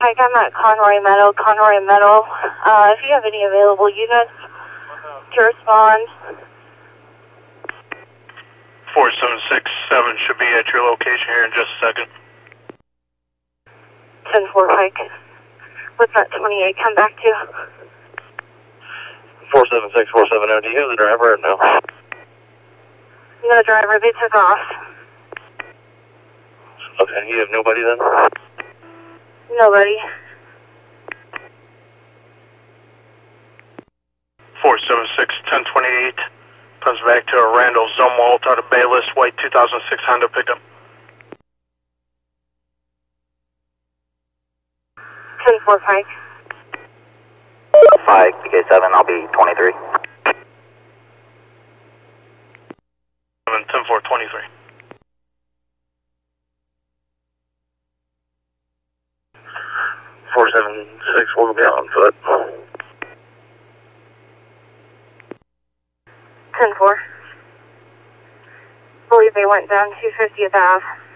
Pike, I'm at Conroy Meadow. If you have any available units to respond. 4767 should be at your location here in just a second. 10-4 Pike. What's that 28 come back to? 476-470, do you have the driver or no? No driver, they took off. Okay, you have nobody then? Nobody. 476-1028 comes back to a Randall Zumwalt out of Bayless, white 2006 Honda pickup. 10-4 Pike. 5, PK7, I'll be 23. 10-4-23. 476 will be on foot. 10-4. Believe they went down 250th Ave.